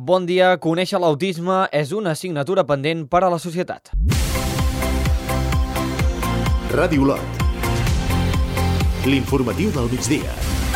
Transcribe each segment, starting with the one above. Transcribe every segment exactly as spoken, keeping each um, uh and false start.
Bon dia, conèixer l'autisme és una assignatura pendent per a la societat. Ràdio Olot. L'informatiu del migdia.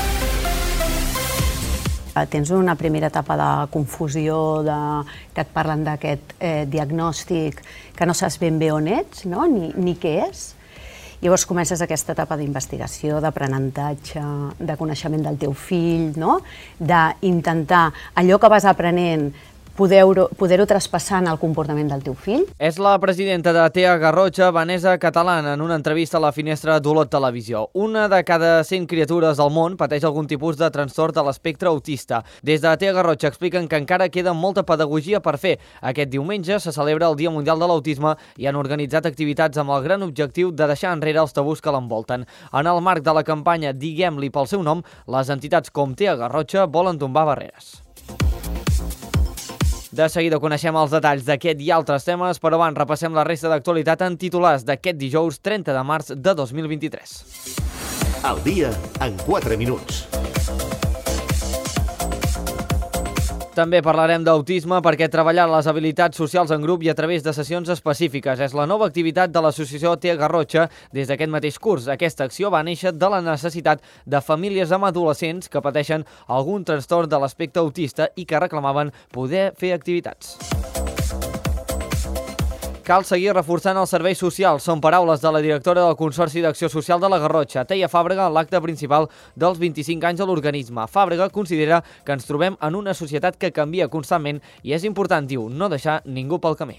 Tens una primera etapa de confusió, de, que et parlen d'aquest eh, diagnòstic que no saps ben bé on ets, no? ni, ni què és. Llavors comences aquesta etapa d'investigació, d'aprenentatge, de coneixement del teu fill, no? D'intentar allò que vas aprenent poder-ho poder traspassar en el comportament del teu fill. És la presidenta de T E A Garrotxa, Vanessa Catalán, en una entrevista a la finestra d'Olot Televisió. Una de cada cent criatures del món pateix algun tipus de trastorn de l'espectre autista. Des de T E A Garrotxa expliquen que encara queda molta pedagogia per fer. Aquest diumenge se celebra el Dia Mundial de l'Autisme i han organitzat activitats amb el gran objectiu de deixar enrere els tabús que l'envolten. En el marc de la campanya Diguem-li pel seu nom, les entitats com T E A Garrotxa volen tombar barreres. De seguida coneixem els detalls d'aquest i altres temes, però abans repassem la resta d'actualitat en titulars d'aquest dijous trenta de març de dos mil vint-i-tres. El dia en quatre minuts. També parlarem d'autisme perquè treballar les habilitats socials en grup i a través de sessions específiques és la nova activitat de l'associació T E A Garrotxa des d'aquest mateix curs. Aquesta acció va néixer de la necessitat de famílies amb adolescents que pateixen algun trastorn de l'espectre autista i que reclamaven poder fer activitats. Cal seguir reforçant els serveis socials, són paraules de la directora del Consorci d'Acció Social de la Garrotxa, Teia Fàbrega, en l'acte principal dels vint-i-cinc anys de l'organisme. Fàbrega considera que ens trobem en una societat que canvia constantment i és important, diu, no deixar ningú pel camí.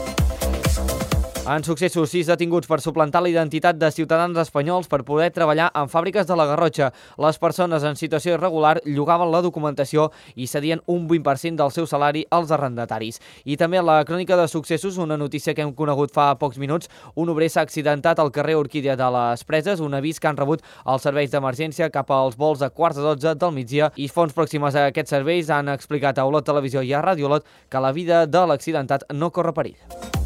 En successos, sis detinguts per suplantar la identitat de ciutadans espanyols per poder treballar en fàbriques de la Garrotxa. Les persones en situació irregular llogaven la documentació i cedien un vint per cent del seu salari als arrendataris. I també a la crònica de successos, una notícia que hem conegut fa pocs minuts, un obrer s'ha accidentat al carrer Orquídea de les Preses, un avís que han rebut els serveis d'emergència cap als vols a quarts de dotze del migdia i fonts pròximes a aquests serveis han explicat a Olot Televisió i a Ràdio Olot que la vida de l'accidentat no corre perill.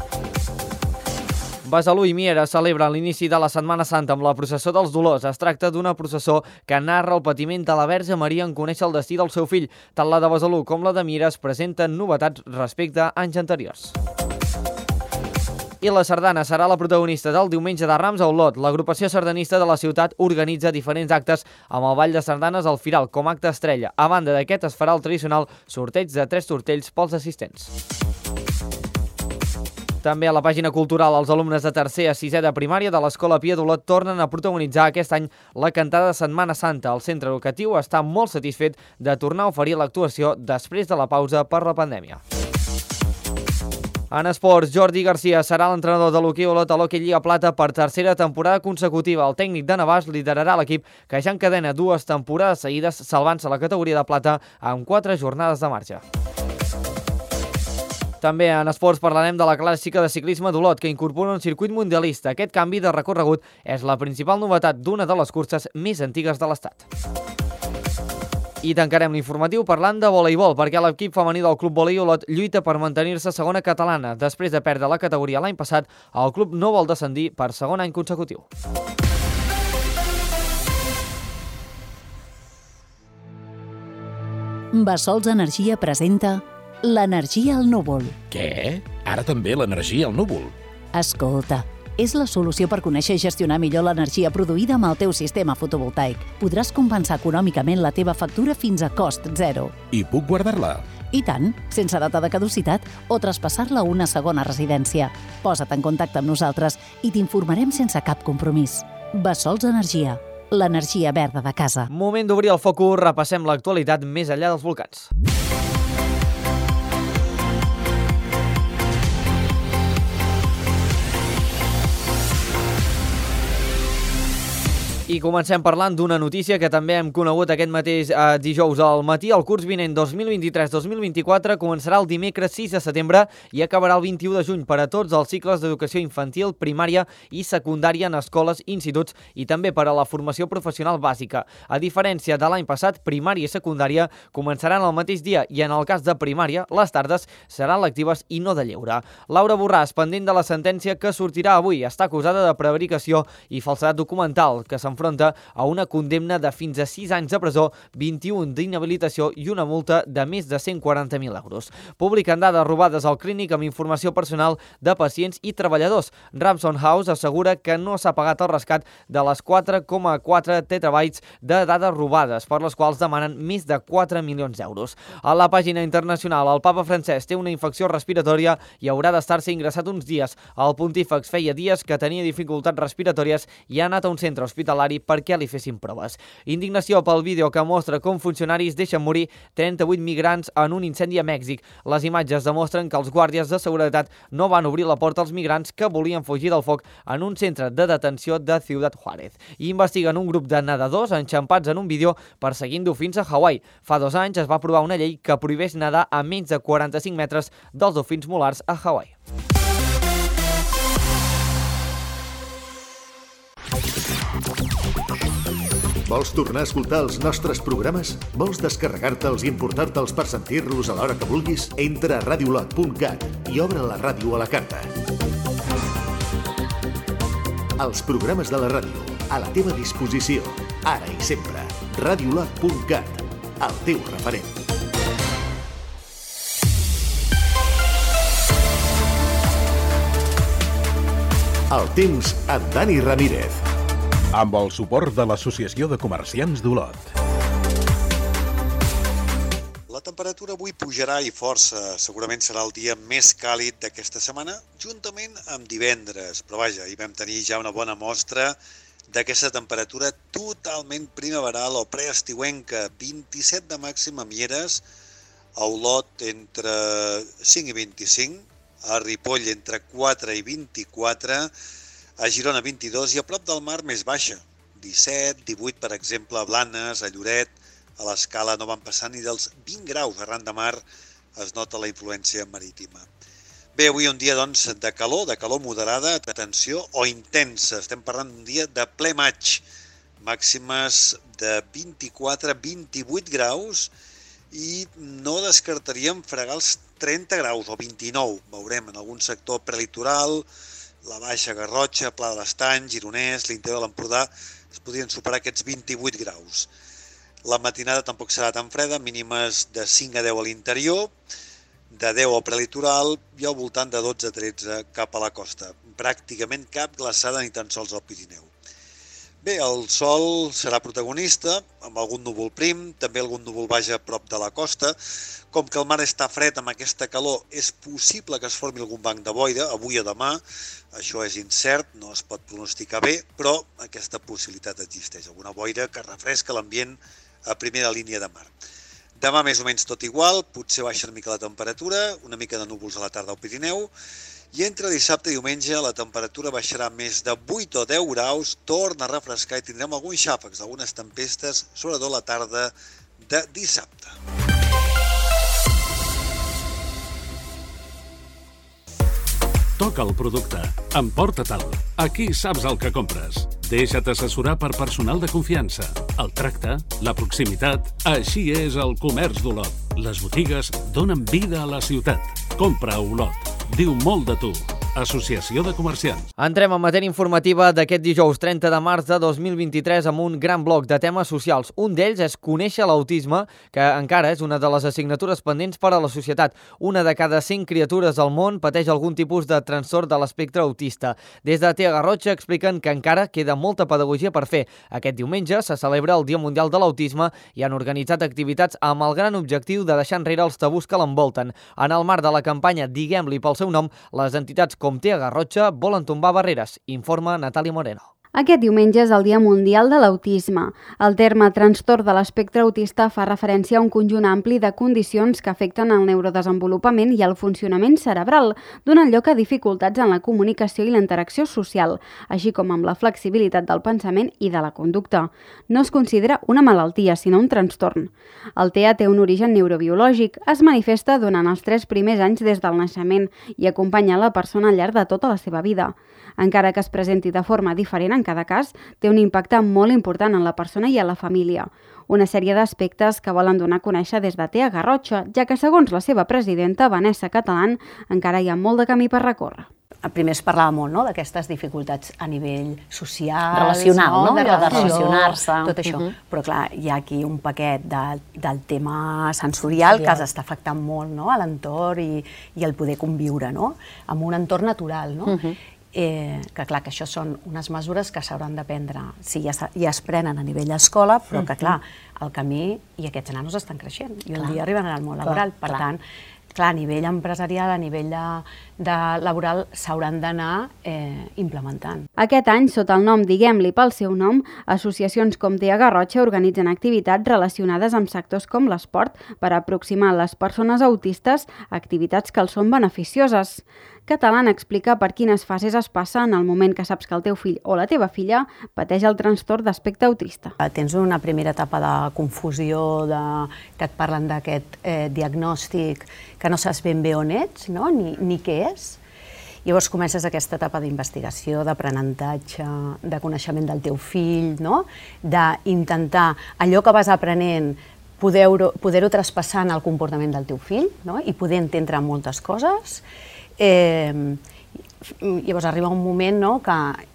Besalú i Miera celebren l'inici de la Setmana Santa amb la processó dels Dolors. Es tracta d'una processó que narra el patiment de la Verge Maria en conèixer el destí del seu fill. Tant la de Besalú com la de Miera es presenten novetats respecte a anys anteriors. I la sardana serà la protagonista del diumenge de Rams a Olot. L'agrupació sardanista de la ciutat organitza diferents actes amb el Ball de Sardanes al Firal com a acte estrella. A banda d'aquest es farà el tradicional sorteig de tres tortells pels assistents. També a la pàgina cultural, els alumnes de tercer a sisè de primària de l'Escola Pia d'Olot tornen a protagonitzar aquest any la cantada de Setmana Santa. El centre educatiu està molt satisfet de tornar a oferir l'actuació després de la pausa per la pandèmia. En esports, Jordi Garcia serà l'entrenador de l'hoquei Olot a l'Hoquei Lliga Plata per tercera temporada consecutiva. El tècnic de Navàs liderarà l'equip que ja encadena dues temporades seguides salvant-se la categoria de plata amb quatre jornades de marxa. També en esports parlarem de la clàssica de ciclisme d'Olot, que incorpora un circuit mundialista. Aquest canvi de recorregut és la principal novetat d'una de les curses més antigues de l'Estat. I tancarem l'informatiu parlant de voleibol, perquè l'equip femení del Club Volei Olot lluita per mantenir-se segona catalana. Després de perdre la categoria l'any passat, el club no vol descendir per segon any consecutiu. Bassols Energia presenta l'energia al núvol. Què? Ara també l'energia al núvol? Escolta, és la solució per conèixer i gestionar millor l'energia produïda amb el teu sistema fotovoltaic. Podràs compensar econòmicament la teva factura fins a cost zero. I puc guardar-la? I tant, sense data de caducitat o traspassar-la a una segona residència. Posa't en contacte amb nosaltres i t'informarem sense cap compromís. Bassols Energia, l'energia verda de casa. Moment d'obrir el focus, repassem l'actualitat més enllà dels volcans. I comencem parlant d'una notícia que també hem conegut aquest mateix eh, dijous al matí. El curs vinent dos mil vint-i-tres dos mil vint-i-quatre començarà el dimecres sis de setembre i acabarà el vint-i-u de juny per a tots els cicles d'educació infantil, primària i secundària en escoles, instituts i també per a la formació professional bàsica. A diferència de l'any passat, primària i secundària començaran el mateix dia i en el cas de primària, les tardes seran lectives i no de lleure. Laura Borràs, pendent de la sentència que sortirà avui, està acusada de prevaricació i falsedat documental, que s'enfronta s'enfronta a una condemna de fins a sis anys de presó, vint-i-un d'inhabilitació i una multa de més de cent quaranta mil euros. Publiquen dades robades al clínic amb informació personal de pacients i treballadors. Ramson House assegura que no s'ha pagat el rescat de les quatre coma quatre terabytes de dades robades, per les quals demanen més de quatre milions d'euros. A la pàgina internacional, el papa francès té una infecció respiratòria i haurà d'estar-se ingressat uns dies. El pontífex feia dies que tenia dificultats respiratòries i ha anat a un centre hospitalari perquè li fessin proves. Indignació pel vídeo que mostra com funcionaris deixen morir trenta-vuit migrants en un incendi a Mèxic. Les imatges demostren que els guàrdies de seguretat no van obrir la porta als migrants que volien fugir del foc en un centre de detenció de Ciudad Juárez. I investiguen un grup de nedadors enxampats en un vídeo perseguint dofins a Hawaii. Fa dos anys es va aprovar una llei que prohibeix nedar a menys de quaranta-cinc metres dels dofins molars a Hawaii. Vols tornar a escoltar els nostres programes? Vols descarregar-te'ls i importar-te'ls per sentir-los a l'hora que vulguis? Entra a radiolot punt cat i obre la ràdio a la carta. Els programes de la ràdio, a la teva disposició, ara i sempre. radiolot punt cat, el teu referent. El temps amb Dani Ramírez. Amb el suport de l'Associació de Comerciants d'Olot. La temperatura avui pujarà i força. Segurament serà el dia més càlid d'aquesta setmana, juntament amb divendres. Però vaja, hi vam tenir ja una bona mostra d'aquesta temperatura totalment primaveral o preestiuenca. vint-i-set de màxima a Mieres, a Olot entre cinc i vint-i-cinc, a Ripoll entre quatre i vint-i-quatre, a Girona vint-i-dos i a prop del mar més baixa, disset, divuit per exemple a Blanes, a Lloret, a l'Escala no van passar ni dels vint graus, arran de mar es nota la influència marítima. Bé, avui un dia doncs de calor, de calor moderada, atenció, o intensa, estem parlant d'un dia de ple maig, màximes de vint-i-quatre a vint-i-vuit graus i no descartaríem fregar els trenta graus o vint-i-nou, veurem en algun sector prelitoral, la Baixa Garrotxa, Pla de l'Estany, Gironès, l'interior de l'Empordà, es podrien superar aquests vint-i-vuit graus. La matinada tampoc serà tan freda, mínimes de cinc a deu a l'interior, de deu al prelitoral i al voltant de dotze a tretze cap a la costa. Pràcticament cap glaçada ni tan sols al Pirineu. Bé, el sol serà protagonista, amb algun núvol prim, també algun núvol baix a prop de la costa. Com que el mar està fred amb aquesta calor, és possible que es formi algun banc de boira, avui o demà. Això és incert, no es pot pronosticar bé, però aquesta possibilitat existeix. Alguna boira que refresca l'ambient a primera línia de mar. Demà més o menys tot igual, potser baixa una mica la temperatura, una mica de núvols a la tarda al Pirineu, i entre dissabte i diumenge la temperatura baixarà més de vuit o deu graus, torna a refrescar i tindrem alguns xàfecs, algunes tempestes, sobretot la tarda de dissabte. Toca el producte. Emporta-te'l. Aquí saps el que compres. Deixa't assessorar per personal de confiança. El tracte, la proximitat... Així és el comerç d'Olot. Les botigues donen vida a la ciutat. Compra a Olot. Diu molt de tu. Associació de Comerciants. Entrem en matèria informativa d'aquest dijous trenta de març de dos mil vint-i-tres amb un gran bloc de temes socials. Un d'ells és conèixer l'autisme, que encara és una de les assignatures pendents per a la societat. Una de cada cent criatures al món pateix algun tipus de trastorn de l'espectre autista. Des de T E A Garrotxa expliquen que encara queda molta pedagogia per fer. Aquest diumenge se celebra el Dia Mundial de l'Autisme i han organitzat activitats amb el gran objectiu de deixar enrere els tabús que l'envolten. En el marc de la campanya Diguem-li pel seu nom, les entitats com T E A Garrotxa volen tombar barreres, informa Natàlia Moreno. Aquest diumenge és el Dia Mundial de l'Autisme. El terme trastorn de l'espectre autista fa referència a un conjunt ampli de condicions que afecten el neurodesenvolupament i el funcionament cerebral, donant lloc a dificultats en la comunicació i la interacció social, així com amb la flexibilitat del pensament i de la conducta. No es considera una malaltia, sinó un trastorn. El T E A té un origen neurobiològic, es manifesta durant els tres primers anys des del naixement i acompanya la persona al llarg de tota la seva vida. Encara que es presenti de forma diferent en cada cas, té un impacte molt important en la persona i a la família. Una sèrie d'aspectes que volen donar a conèixer des de T E A Garrotxa, ja que segons la seva presidenta, Vanessa Catalán, encara hi ha molt de camí per recórrer. primer es parlava molt, no?, d'aquestes dificultats a nivell social, relacional, no? De, de relacionar-se. Tot això. Uh-huh. Però clar, hi ha aquí un paquet de, del tema sensorial, sensorial que els està afectant molt, no?, a l'entorn i, i el poder conviure, no?, amb un entorn natural, no? Uh-huh. Eh, que clar, que això són unes mesures que s'hauran de prendre, sí, ja, ja es prenen a nivell escola, però que clar, el camí i aquests nanos estan creixent i un dia arriben al món laboral, per tant, clar, a nivell empresarial, a nivell de, de laboral, s'hauran d'anar eh, implementant. Aquest any, sota el nom Diguem-li pel seu nom, associacions com T E A Garrotxa organitzen activitats relacionades amb sectors com l'esport per aproximar les persones autistes a activitats que els són beneficioses. Catalán explica per quines fases es passa en el moment que saps que el teu fill o la teva filla pateix el trastorn d'espectre autista. Tens una primera etapa de confusió, de, que et parlen d'aquest eh, diagnòstic que no saps ben bé on ets, no?, ni, ni què és. Llavors comences aquesta etapa d'investigació, d'aprenentatge, de coneixement del teu fill, no?, d'intentar allò que vas aprenent poder-ho poder-ho traspassar en el comportament del teu fill, no?, i poder entendre moltes coses. Eh, llavors arriba un moment, no?, que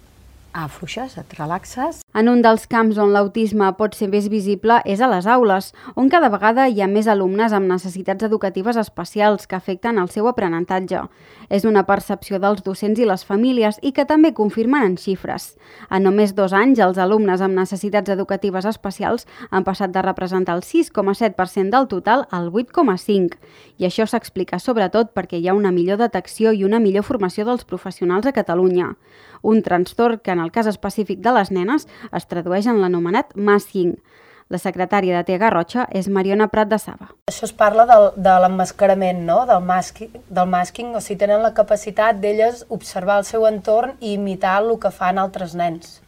afluixes, et relaxes. En un dels camps on l'autisme pot ser més visible és a les aules, on cada vegada hi ha més alumnes amb necessitats educatives especials que afecten el seu aprenentatge. És una percepció dels docents i les famílies i que també confirmen en xifres. En només dos anys, els alumnes amb necessitats educatives especials han passat de representar el sis coma set per cent del total al vuit coma cinc per cent. I això s'explica sobretot perquè hi ha una millor detecció i una millor formació dels professionals a Catalunya. Un trastorn que en el cas específic de les nenes es tradueix en l'anomenat masking. La secretària de T E A Garrotxa és Mariona Prat de Saba. Això es parla del, de l'emmascarament, no?, del masking, del masking, o sigui, tenen la capacitat d'elles observar el seu entorn i imitar el que fan altres nens.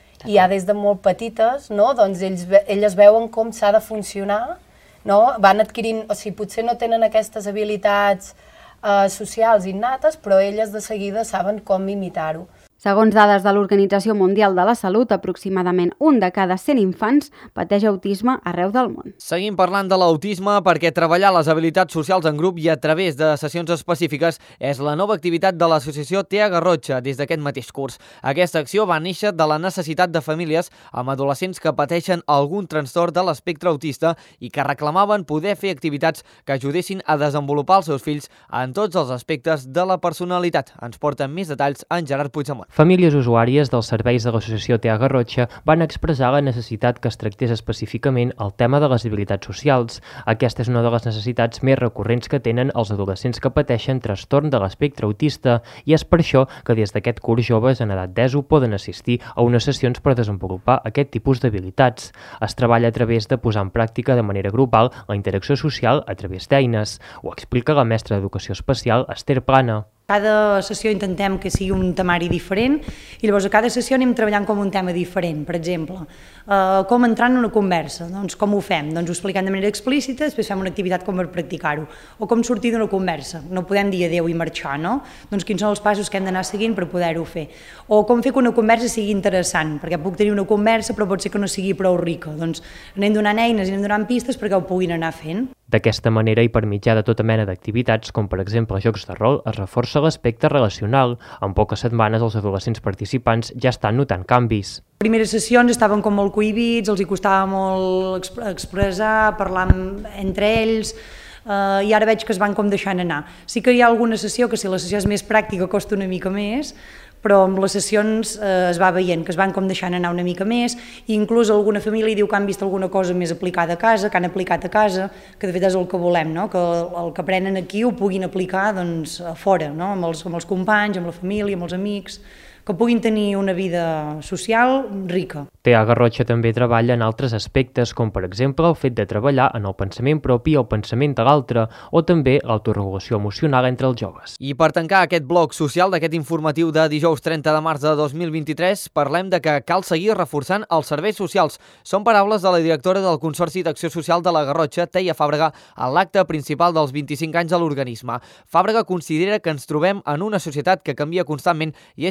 I ja des de molt petites, no?, doncs ells, elles veuen com s'ha de funcionar, no?, van adquirint, o sigui, potser no tenen aquestes habilitats eh, socials innates, però elles de seguida saben com imitar-ho. Segons dades de l'Organització Mundial de la Salut, aproximadament un de cada cent infants pateix autisme arreu del món. Seguim parlant de l'autisme perquè treballar les habilitats socials en grup i a través de sessions específiques és la nova activitat de l'associació T E A Garrotxa des d'aquest mateix curs. Aquesta acció va néixer de la necessitat de famílies amb adolescents que pateixen algun trastorn de l'espectre autista i que reclamaven poder fer activitats que ajudessin a desenvolupar els seus fills en tots els aspectes de la personalitat. Ens porten més detalls en Gerard Puigdemont. Famílies usuàries dels serveis de l'associació T E A Garrotxa van expressar la necessitat que es tractés específicament el tema de les habilitats socials. Aquesta és una de les necessitats més recurrents que tenen els adolescents que pateixen trastorn de l'espectre autista i és per això que des d'aquest curs joves en edat d'ESO poden assistir a unes sessions per desenvolupar aquest tipus d'habilitats. Es treballa a través de posar en pràctica de manera grupal la interacció social a través d'eines. Ho explica la mestra d'Educació Especial, Esther Plana. Cada sessió intentem que sigui un temari diferent i llavors a cada sessió anem treballant com un tema diferent. Per exemple, eh, com entrar en una conversa, doncs com ho fem? Doncs ho expliquem de manera explícita, després fem una activitat com per practicar-ho. O com sortir d'una conversa, no podem dir adeu i marxar, no? Doncs quins són els passos que hem d'anar seguint per poder-ho fer? O com fer que una conversa sigui interessant, perquè puc tenir una conversa però pot ser que no sigui prou rica. Doncs anem donant eines i anem donant pistes perquè ho puguin anar fent. D'aquesta manera i per mitjà de tota mena d'activitats, com per exemple jocs de rol, es reforça l'aspecte relacional. En poques setmanes els adolescents participants ja estan notant canvis. Les primeres sessions estaven com molt cohibits, els hi costava molt expressar, parlar entre ells, eh, i ara veig que es van com deixant anar. Sí que hi ha alguna sessió que si la sessió és més pràctica costa una mica més, però amb les sessions eh, es va veient que es van com deixant anar una mica més i inclús alguna família diu que han vist alguna cosa més aplicada a casa, que han aplicat a casa, que de fet és el que volem, no? Que el, el que aprenen aquí ho puguin aplicar doncs, a fora, no? amb, els, amb els companys, amb la família, amb els amics, que puguin tenir una vida social rica. T E A Garrotxa també treballa en altres aspectes, com per exemple el fet de treballar en el pensament propi i el pensament de l'altre, o també l'autoregulació emocional entre els joves. I per tancar aquest bloc social d'aquest informatiu de dijous trenta de març de dos mil vint-i-tres, parlem de que cal seguir reforçant els serveis socials. Són paraules de la directora del Consorci d'Acció Social de la Garrotxa, Teia Fàbrega, a l'acte principal dels vint-i-cinc anys de l'organisme. Fàbrega considera que ens trobem en una societat que canvia constantment i és important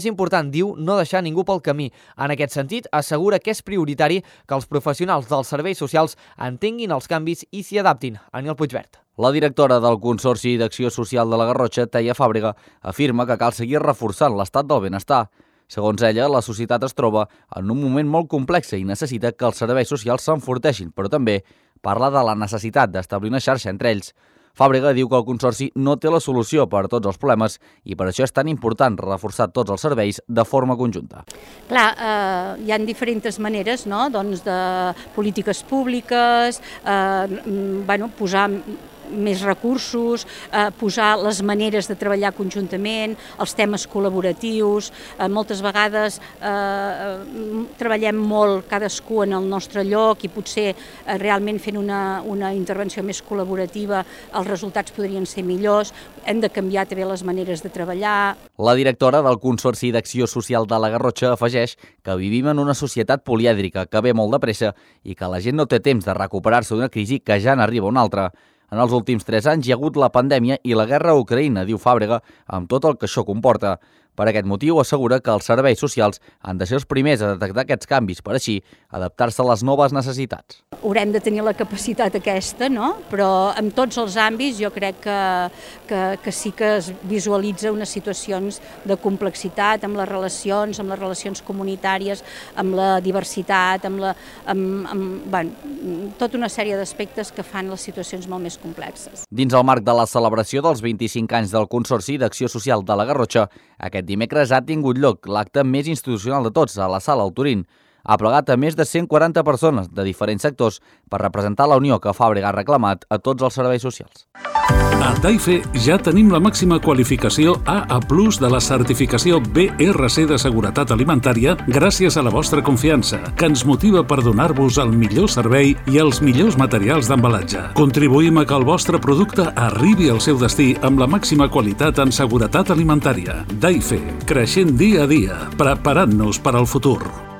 important, diu, no deixar ningú pel camí. En aquest sentit, assegura que és prioritari que els professionals dels serveis socials entenguin els canvis i s'hi adaptin. Aniol Puigvert. La directora del Consorci d'Acció Social de la Garrotxa, Teia Fàbrega, afirma que cal seguir reforçant l'estat del benestar. Segons ella, la societat es troba en un moment molt complex i necessita que els serveis socials s'enforteixin, però també parla de la necessitat d'establir una xarxa entre ells. Fàbrega diu que el Consorci no té la solució per a tots els problemes i per això és tan important reforçar tots els serveis de forma conjunta. Clar, eh, hi ha diferents maneres, no?, doncs de polítiques públiques, eh, bueno, posar més recursos, eh, posar les maneres de treballar conjuntament, els temes col·laboratius. Eh, moltes vegades eh, treballem molt cadascú en el nostre lloc i potser eh, realment fent una, una intervenció més col·laborativa els resultats podrien ser millors. Hem de canviar també les maneres de treballar. La directora del Consorci d'Acció Social de la Garrotxa afegeix que vivim en una societat polièdrica que ve molt de pressa i que la gent no té temps de recuperar-se d'una crisi que ja n'arriba una altra. En els últims tres anys hi ha hagut la pandèmia i la guerra a Ucraïna, diu Fàbrega, amb tot el que això comporta. Per aquest motiu assegura que els serveis socials han de ser els primers a detectar aquests canvis per així adaptar-se a les noves necessitats. Haurem de tenir la capacitat aquesta, no? Però en tots els àmbits jo crec que, que, que sí que es visualitza unes situacions de complexitat amb les relacions, amb les relacions comunitàries, amb la diversitat, amb, la, amb, amb bueno, tota una sèrie d'aspectes que fan les situacions molt més complexes. Dins el marc de la celebració dels vint-i-cinc anys del Consorci d'Acció Social de la Garrotxa, aquest dimecres ha tingut lloc l'acte més institucional de tots a la Sala Alturín. Ha plegat a més de cent quaranta persones de diferents sectors per representar la unió que Fàbrega ha reclamat a tots els serveis socials. A Taife ja tenim la màxima qualificació A A plus de la certificació B R C de seguretat alimentària gràcies a la vostra confiança, que ens motiva per donar-vos el millor servei i els millors materials d'embalatge. Contribuïm a que el vostre producte arribi al seu destí amb la màxima qualitat en seguretat alimentària. Taife, creixent dia a dia, preparant-nos per al futur.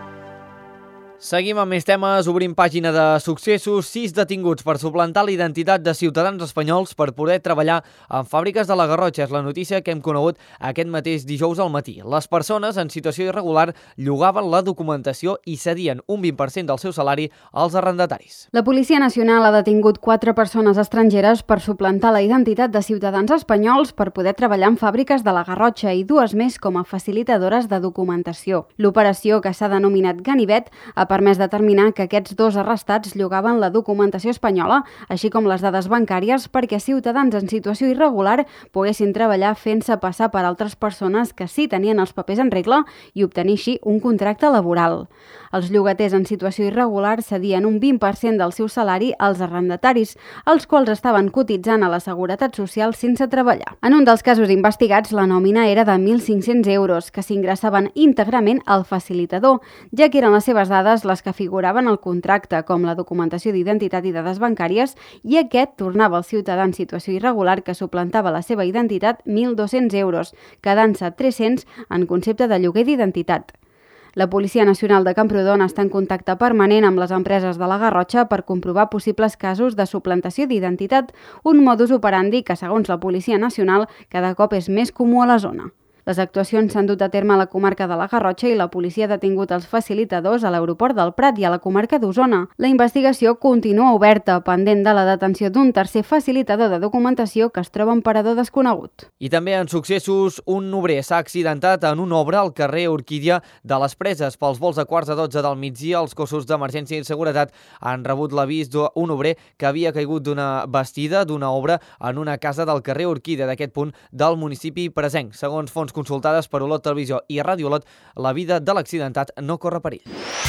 Seguim amb més temes, obrim pàgina de successos. Sis detinguts per suplantar la identitat de ciutadans espanyols per poder treballar en fàbriques de la Garrotxa. És la notícia que hem conegut aquest mateix dijous al matí. Les persones en situació irregular llogaven la documentació i cedien un vint per cent del seu salari als arrendataris. La Policia Nacional ha detingut quatre persones estrangeres per suplantar la identitat de ciutadans espanyols per poder treballar en fàbriques de la Garrotxa i dues més com a facilitadores de documentació. L'operació, que s'ha denominat Ganivet, ha permès determinar que aquests dos arrestats llogaven la documentació espanyola, així com les dades bancàries, perquè ciutadans en situació irregular poguessin treballar fent-se passar per altres persones que sí tenien els papers en regla i obtenir així un contracte laboral. Els llogaters en situació irregular cedien un vint per cent del seu salari als arrendataris, els quals estaven cotitzant a la Seguretat Social sense treballar. En un dels casos investigats, la nòmina era de mil cinc-cents euros, que s'ingressaven íntegrament al facilitador, ja que eren les seves dades les que figuraven al contracte, com la documentació d'identitat i dades bancàries, i aquest tornava al ciutadà en situació irregular que suplantava la seva identitat mil dos-cents euros, quedant-se tres-cents en concepte de lloguer d'identitat. La Policia Nacional de Camprodon està en contacte permanent amb les empreses de la Garrotxa per comprovar possibles casos de suplantació d'identitat, un modus operandi que, segons la Policia Nacional, cada cop és més comú a la zona. Les actuacions s'han dut a terme a la comarca de la Garrotxa i la policia ha detingut els facilitadors a l'aeroport del Prat i a la comarca d'Osona. La investigació continua oberta, pendent de la detenció d'un tercer facilitador de documentació que es troba en parador desconegut. I també en successos, un obrer s'ha accidentat en una obra al carrer Orquídia de les Preses. Pels vols de quarts de dotze del migdia, els cossos d'emergència i seguretat han rebut l'avís d'un obrer que havia caigut d'una bastida d'una obra en una casa del carrer Orquídia d'aquest punt del municipi presenc. Segons fonts consultades per Olot Televisió i Ràdio Olot, la vida de l'accidentat no corre perill.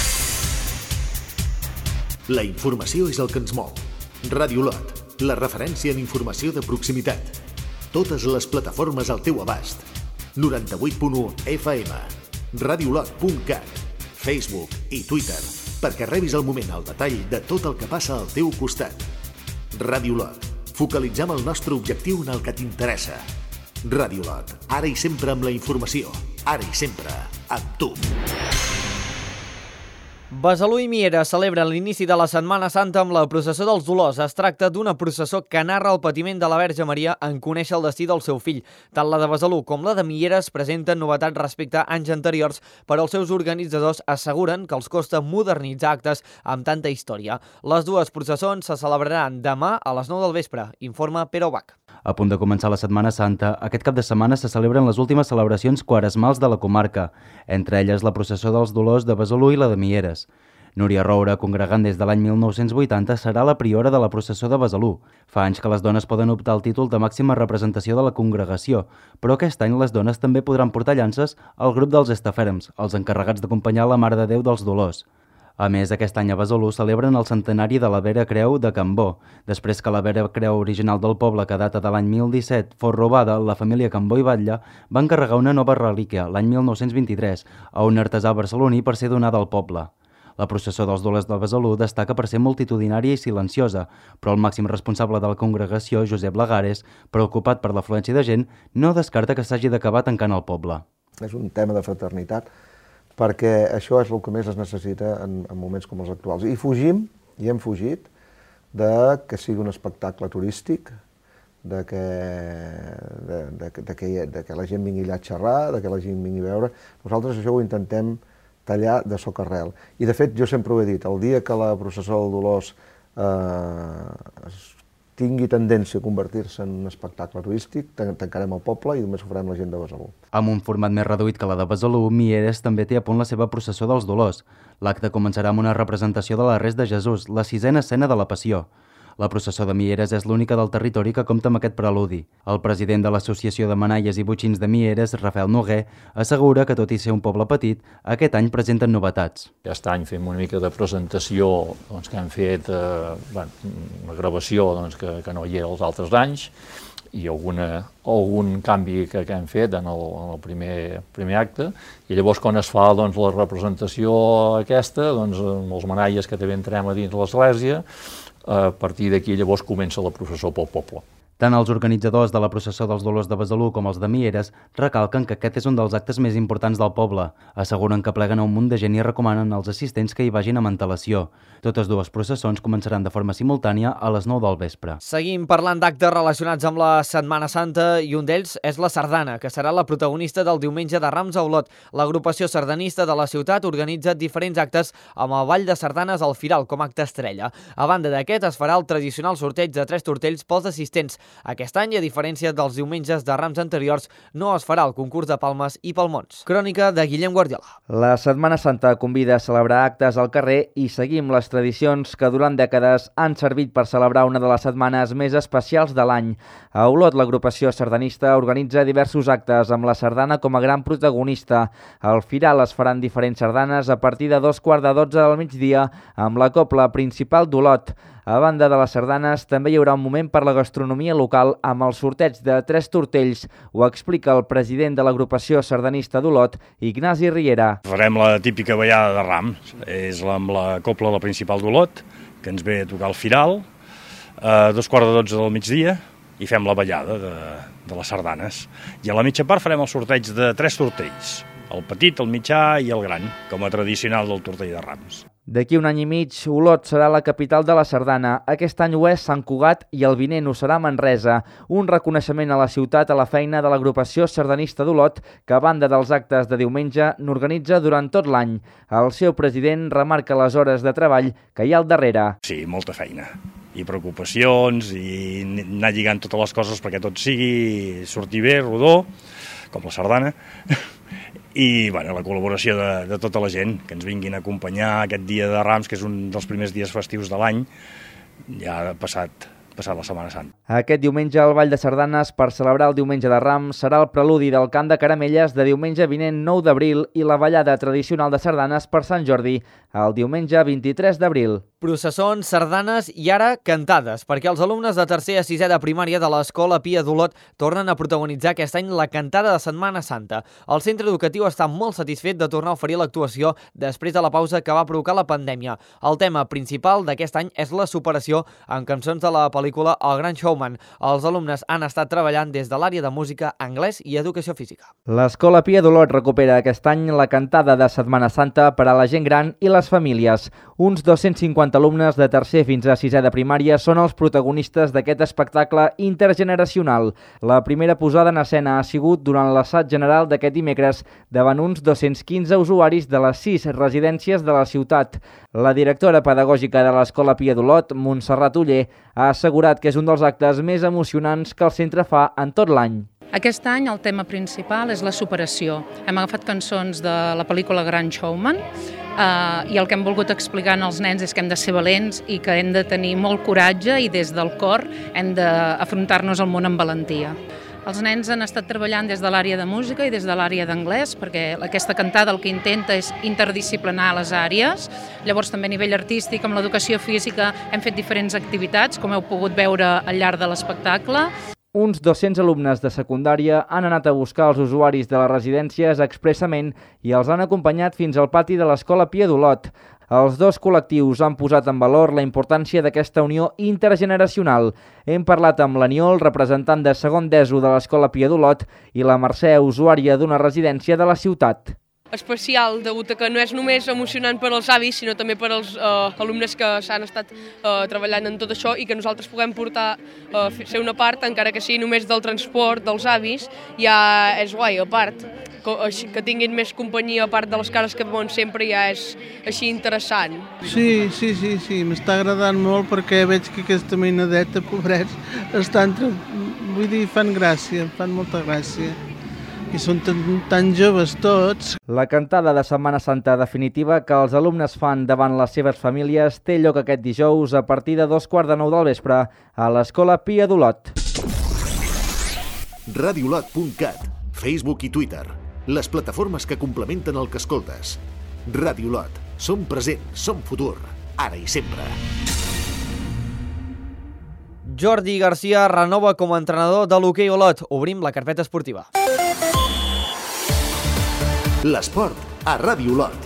La informació és el que ens mou. Ràdio Olot, la referència en informació de proximitat. Totes les plataformes al teu abast. noranta-vuit punt u F M, radiolot punt cat, Facebook i Twitter, perquè rebis al moment el detall de tot el que passa al teu costat. Ràdio Olot, focalitzem el nostre objectiu en el que t'interessa. Ràdio Olot, ara i sempre amb la informació, ara i sempre amb tu. Besalú i Mieres celebren l'inici de la Setmana Santa amb la processó dels Dolors. Es tracta d'una processó que narra el patiment de la Verge Maria en conèixer el destí del seu fill. Tant la de Besalú com la de Mieres presenten novetats respecte a anys anteriors, però els seus organitzadors asseguren que els costa modernitzar actes amb tanta història. Les dues processons se celebraran demà a les nou del vespre, informa Pere Ubach. A punt de començar la Setmana Santa, aquest cap de setmana se celebren les últimes celebracions quaresmals de la comarca, entre elles la processó dels Dolors de Besalú i la de Mieres. Núria Roura, congregant des de l'any mil nou-cents vuitanta, serà la priora de la processó de Besalú. Fa anys que les dones poden optar al títol de màxima representació de la congregació, però aquest any les dones també podran portar llances al grup dels estaferms, els encarregats d'acompanyar la Mare de Déu dels Dolors. A més, aquest any a Besalú celebren el centenari de la Vera Creu de Cambó. Després que la Vera Creu original del poble, que data de l'any mil disset, fos robada, la família Cambó i Batlle va encarregar una nova relíquia, l'any mil nou-cents vint-i-tres, a un artesà barceloní per ser donada al poble. La processó dels Dolors de Besalú destaca per ser multitudinària i silenciosa, però el màxim responsable de la congregació, Josep Lagares, preocupat per l'afluència de gent, no descarta que s'hagi d'acabar tancant el poble. És un tema de fraternitat, perquè això és el que més es necessita en, en moments com els actuals. I fugim, i hem fugit, de que sigui un espectacle turístic, de que, de, de, de, que, de que la gent vingui allà a xerrar, de que la gent vingui a veure. Nosaltres això ho intentem tallar de socarrel. I de fet, jo sempre ho he dit, el dia que la processó del Dolors eh, tingui tendència a convertir-se en un espectacle turístic, tancarem el poble i només ho farem la gent de Besalú. Amb un format més reduït que la de Besalú, Mieres també té a punt la seva processó dels Dolors. L'acte començarà amb una representació de l'arrest de Jesús, la sisena escena de la Passió. La processó de Mieres és l'única del territori que compta amb aquest preludi. El president de l'Associació de Manaies i Botxins de Mieres, Rafael Noguer, assegura que, tot i ser un poble petit, aquest any presenten novetats. Aquest any fem una mica de presentació doncs, que hem fet eh, bueno, una gravació doncs, que, que no hi era els altres anys i alguna, algun canvi que, que hem fet en el, en el primer, primer acte. I llavors, quan es fa doncs, la representació aquesta, doncs, amb els manaies que també entrem a dins l'església, a partir d'aquí llavors comença la processó pel poble. Tant els organitzadors de la processó dels Dolors de Besalú com els de Mieres recalquen que aquest és un dels actes més importants del poble. Asseguren que pleguen a un munt de gent i recomanen als assistents que hi vagin amb antelació. Totes dues processons començaran de forma simultània a les nou del vespre. Seguim parlant d'actes relacionats amb la Setmana Santa i un d'ells és la sardana, que serà la protagonista del diumenge de Rams a Olot. L'agrupació sardanista de la ciutat organitza diferents actes amb el Ball de Sardanes al Firal com a acte estrella. A banda d'aquest, es farà el tradicional sorteig de tres tortells pels assistents. Aquest any, a diferència dels diumenges de Rams anteriors, no es farà el concurs de palmes i palmons. Crònica de Guillem Guardiola. La Setmana Santa convida a celebrar actes al carrer i seguim les tradicions que durant dècades han servit per celebrar una de les setmanes més especials de l'any. A Olot, l'agrupació sardanista organitza diversos actes amb la sardana com a gran protagonista. Al Firal es faran diferents sardanes a partir de dos quarts de dotze del migdia amb la cobla principal d'Olot. A banda de les sardanes, també hi haurà un moment per la gastronomia local amb el sorteig de tres tortells. Ho explica el president de l'agrupació sardanista d'Olot, Ignasi Riera. Farem la típica ballada de Rams. És amb la cobla la principal d'Olot, que ens ve a tocar el Firal, a dos quarts de dotze del migdia, i fem la ballada de, de les sardanes. I a la mitja part farem el sorteig de tres tortells, el petit, el mitjà i el gran, com a tradicional del tortell de Rams. D'aquí un any i mig, Olot serà la capital de la sardana. Aquest any ho és Sant Cugat i el vinent ho serà Manresa. Un reconeixement a la ciutat a la feina de l'agrupació sardanista d'Olot, que a banda dels actes de diumenge n'organitza durant tot l'any. El seu president remarca les hores de treball que hi ha al darrere. Sí, molta feina. I preocupacions, i anar lligant totes les coses perquè tot sigui, sortir bé, rodó, com la sardana. I bueno, la col·laboració de, de tota la gent, que ens vinguin a acompanyar aquest dia de Rams, que és un dels primers dies festius de l'any, ja ha passat, passat la Setmana Santa. Aquest diumenge el Ball de Sardanes per celebrar el diumenge de Rams serà el preludi del cant de caramelles de diumenge vinent nou d'abril i la ballada tradicional de sardanes per Sant Jordi el diumenge vint-i-tres d'abril. Processons, sardanes i ara cantades, perquè els alumnes de tercer a sisè de primària de l'Escola Pia d'Olot tornen a protagonitzar aquest any la cantada de Setmana Santa. El centre educatiu està molt satisfet de tornar a oferir l'actuació després de la pausa que va provocar la pandèmia. El tema principal d'aquest any és la superació amb cançons de la pel·lícula El Gran Showman. Els alumnes han estat treballant des de l'àrea de música, anglès i educació física. L'Escola Pia d'Olot recupera aquest any la cantada de Setmana Santa per a la gent gran i les famílies. Uns dos-cents cinquanta alumnes de tercer fins a sisè de primària són els protagonistes d'aquest espectacle intergeneracional. La primera posada en escena ha sigut durant l'assaig general d'aquest dimecres davant uns dos-cents quinze usuaris de les sis residències de la ciutat. La directora pedagògica de l'Escola Pia d'Olot, Montserrat Oller, ha assegurat que és un dels actes més emocionants que el centre fa en tot l'any. Aquest any el tema principal és la superació. Hem agafat cançons de la pel·lícula Gran Showman eh, i el que hem volgut explicar als nens és que hem de ser valents i que hem de tenir molt coratge i des del cor hem d'afrontar-nos al món amb valentia. Els nens han estat treballant des de l'àrea de música i des de l'àrea d'anglès, perquè aquesta cantada el que intenta és interdisciplinar les àrees. Llavors també a nivell artístic, amb l'educació física, hem fet diferents activitats, com heu pogut veure al llarg de l'espectacle. Uns dos-cents alumnes de secundària han anat a buscar els usuaris de les residències expressament i els han acompanyat fins al pati de l'Escola Pia d'Olot. Els dos col·lectius han posat en valor la importància d'aquesta unió intergeneracional. Hem parlat amb l'Aniol, representant de segon d'ESO de l'Escola Pia d'Olot, i la Mercè, usuària d'una residència de la ciutat. Especial, degut a que no és només emocionant per als avis, sinó també per als eh, alumnes que s'han estat eh, treballant en tot això i que nosaltres puguem portar, eh, ser una part, encara que sigui només del transport dels avis, ja és guai, a part. Que, que tinguin més companyia a part de les cares que veuen sempre ja és així interessant. Sí, sí, sí, sí, m'està agradant molt perquè veig que aquesta mainadeta, pobrets, estan, vull dir, fan gràcia, fan molta gràcia. I són tan, tan joves tots. La cantada de Setmana Santa definitiva que els alumnes fan davant les seves famílies té lloc aquest dijous a partir de dos quarts de nou del vespre a l'Escola Pia d'Olot. radiolot punt cat, Facebook i Twitter, les plataformes que complementen el que escoltes. Radiolot, som present, som futur, ara i sempre. Jordi Garcia renova com a entrenador de l'hoquei Olot. Obrim la carpeta esportiva. L'esport a Ràdio Olot.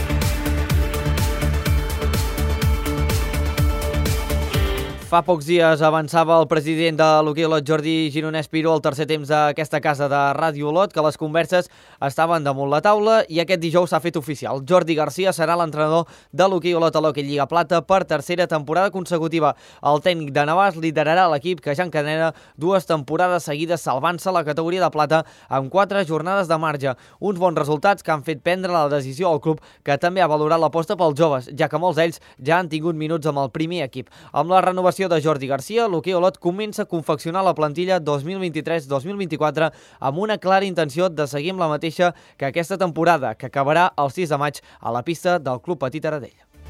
Fa pocs dies avançava el president de l'hoquei Olot, Jordi Gironès Piró, al tercer temps d'aquesta casa de Ràdio Olot, que les converses estaven damunt la taula i aquest dijous s'ha fet oficial. Jordi Garcia serà l'entrenador de l'hoquei Olot a l'Hockey Lliga Plata per tercera temporada consecutiva. El tècnic de Navàs liderarà l'equip que ja encadena dues temporades seguides salvant-se la categoria de plata amb quatre jornades de marge. Uns bons resultats que han fet prendre la decisió al club, que també ha valorat l'aposta pels joves, ja que molts d'ells ja han tingut minuts amb el primer equip. Amb la renovació de Jordi Garcia, l'hoquei Olot comença a confeccionar la plantilla dos mil vint-i-tres dos mil vint-i-quatre amb una clara intenció de seguir amb la mateixa que aquesta temporada, que acabarà el sis de maig a la pista del Club Petit Aradell.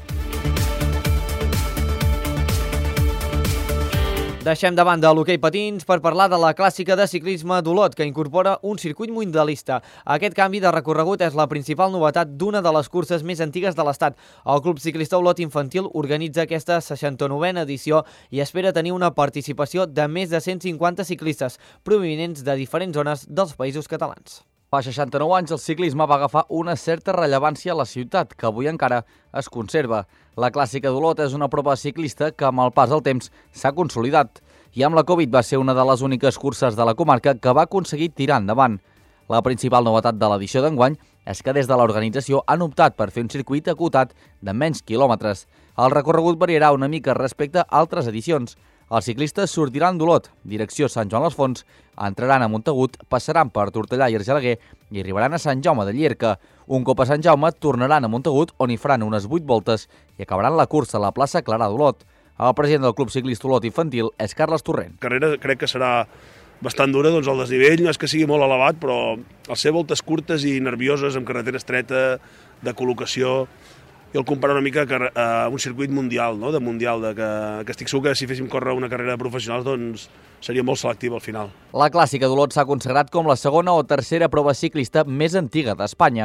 Deixem de banda l'hoquei patins per parlar de la clàssica de ciclisme d'Olot, que incorpora un circuit mundialista. Aquest canvi de recorregut és la principal novetat d'una de les curses més antigues de l'Estat. El Club Ciclista Olot Infantil organitza aquesta seixanta-novena edició i espera tenir una participació de més de cent cinquanta ciclistes provinents de diferents zones dels països catalans. Fa seixanta-nou anys el ciclisme va agafar una certa rellevància a la ciutat, que avui encara es conserva. La clàssica d'Olot és una prova ciclista que amb el pas del temps s'ha consolidat i amb la Covid va ser una de les úniques curses de la comarca que va aconseguir tirar endavant. La principal novetat de l'edició d'enguany és que des de l'organització han optat per fer un circuit acotat de menys quilòmetres. El recorregut variarà una mica respecte a altres edicions. Els ciclistes sortiran d'Olot, direcció Sant Joan les Fonts, entraran a Montagut, passaran per Tortellà i Argelaguer i arribaran a Sant Jaume de Llierca. Un cop a Sant Jaume, tornaran a Montagut, on hi faran unes vuit voltes i acabaran la cursa a la plaça Clarà d'Olot. El president del Club Ciclista Olot Infantil és Carles Torrent. La carrera crec que serà bastant dura, doncs el desnivell no és que sigui molt elevat, però al ser voltes curtes i nervioses, amb carretera estreta, de col·locació, jo el comparo una mica a un circuit mundial, no? de mundial, de que, que estic segur que si féssim córrer una carrera de professionals doncs seria molt selectiva al final. La clàssica d'Olot s'ha consagrat com la segona o tercera prova ciclista més antiga d'Espanya.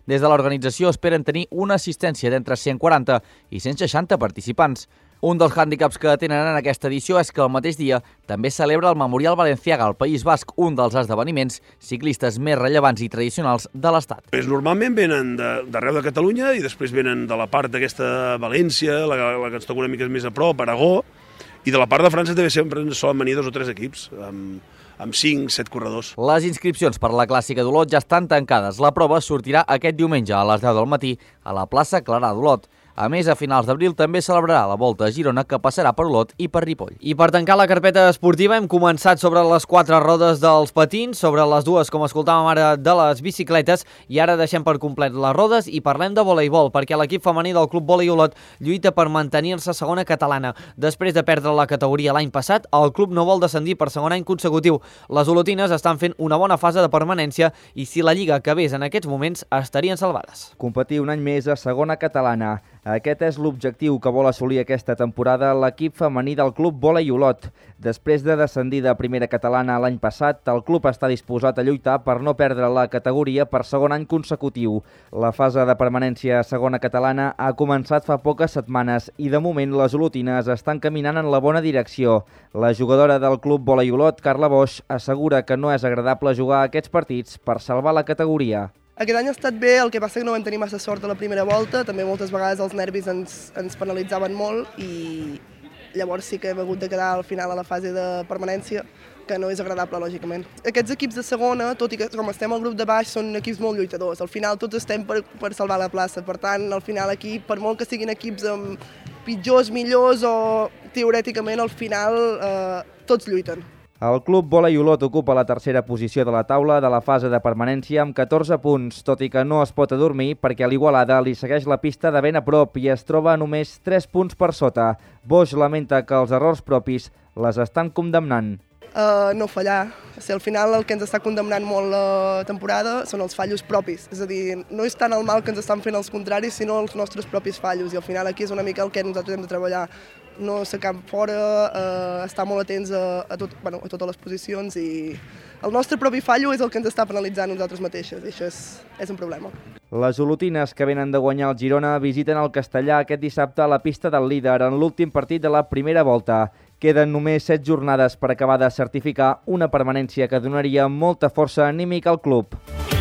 Des de l'organització esperen tenir una assistència d'entre cent quaranta i cent seixanta participants. Un dels hàndicaps que tenen en aquesta edició és que el mateix dia també celebra el Memorial Balenciaga al País Basc, un dels esdeveniments ciclistes més rellevants i tradicionals de l'Estat. Normalment venen d'arreu de, de Catalunya i després venen de la part d'aquesta València, la, la que ens toca una mica més a prop, Aragó, i de la part de França també sempre en solen venir dos o tres equips, amb, amb cinc, set corredors. Les inscripcions per la Clàssica d'Olot ja estan tancades. La prova sortirà aquest diumenge a les deu del matí a la plaça Clarà d'Olot. A més, a finals d'abril també celebrarà la Volta a Girona, que passarà per Olot i per Ripoll. I per tancar la carpeta esportiva hem començat sobre les quatre rodes dels patins, sobre les dues, com escoltàvem ara, de les bicicletes, i ara deixem per complet les rodes i parlem de voleibol, perquè l'equip femení del Club Volei Olot lluita per mantenir-se segona catalana. Després de perdre la categoria l'any passat, el club no vol descendir per segon any consecutiu. Les olotines estan fent una bona fase de permanència i si la Lliga acabés en aquests moments estarien salvades. Competir un any més a segona catalana. Aquest és l'objectiu que vol assolir aquesta temporada l'equip femení del Club Volei Olot. Després de descendir de primera catalana l'any passat, el club està disposat a lluitar per no perdre la categoria per segon any consecutiu. La fase de permanència a segona catalana ha començat fa poques setmanes i de moment les olotines estan caminant en la bona direcció. La jugadora del Club Volei Olot, Carla Bosch, assegura que no és agradable jugar aquests partits per salvar la categoria. Aquest any ha estat bé, el que passa que no vam tenir massa sort a la primera volta, també moltes vegades els nervis ens, ens penalitzaven molt i llavors sí que hem hagut de quedar al final a la fase de permanència, que no és agradable, lògicament. Aquests equips de segona, tot i que com estem al grup de baix, són equips molt lluitadors. Al final tots estem per, per salvar la plaça, per tant, al final aquí, per molt que siguin equips amb pitjors, millors o teorèticament, al final eh, tots lluiten. El Club Volei Olot ocupa la tercera posició de la taula de la fase de permanència amb catorze punts, tot i que no es pot adormir perquè a l'Igualada li segueix la pista de ben a prop i es troba a només tres punts per sota. Bosch lamenta que els errors propis les estan condemnant. Uh, no fallar. O sigui, al final el que ens està condemnant molt la temporada són els fallos propis. És a dir, no és tant el mal que ens estan fent els contraris, sinó els nostres propis fallos. I al final aquí és una mica el que nosaltres hem de treballar. No sacar fora, uh, estar molt atents a, a, tot, bueno, a totes les posicions i el nostre propi fallo és el que ens està penalitzant nosaltres mateixes i això és, és un problema. Les olotines que venen de guanyar el Girona visiten el Castellà aquest dissabte a la pista del líder en l'últim partit de la primera volta. Queden només set jornades per acabar de certificar una permanència que donaria molta força anímica al club.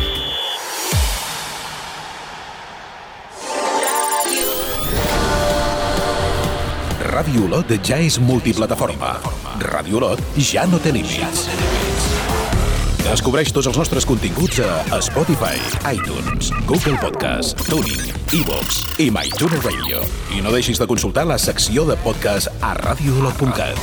Ràdio Olot ja és multiplataforma. Ràdio Olot ja no té límits. Descobreix tots els nostres continguts a Spotify, iTunes, Google Podcast, TuneIn, iVoox i MyTuner Radio. I no deixis de consultar la secció de podcast a radio olot punt cat.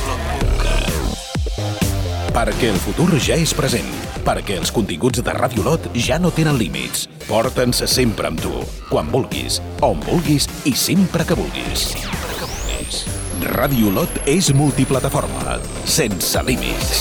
Perquè el futur ja és present. Perquè els continguts de Ràdio Olot ja no tenen límits. Porta'ns sempre amb tu, quan vulguis, on vulguis i sempre que vulguis. Ràdio Olot és multiplataforma, sense límits.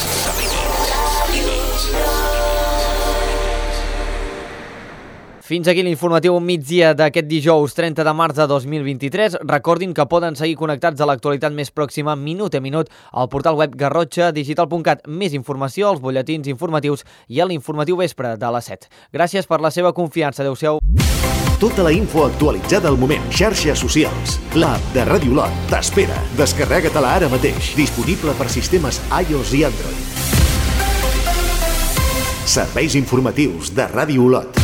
Fins aquí l'informatiu migdia d'aquest dijous trenta de març de dos mil vint-i-tres. Recordin que poden seguir connectats a l'actualitat més pròxima minut a minut al portal web garrotxa digital punt cat. Més informació als butlletins informatius i a l'informatiu vespre de les set. Gràcies per la seva confiança. Adéu-siau. Tota la info actualitzada al moment. Xarxes socials. L'app de Ràdio Olot t'espera. Descarrega-te-la ara mateix. Disponible per sistemes iOS i Android. Serveis informatius de Ràdio Olot.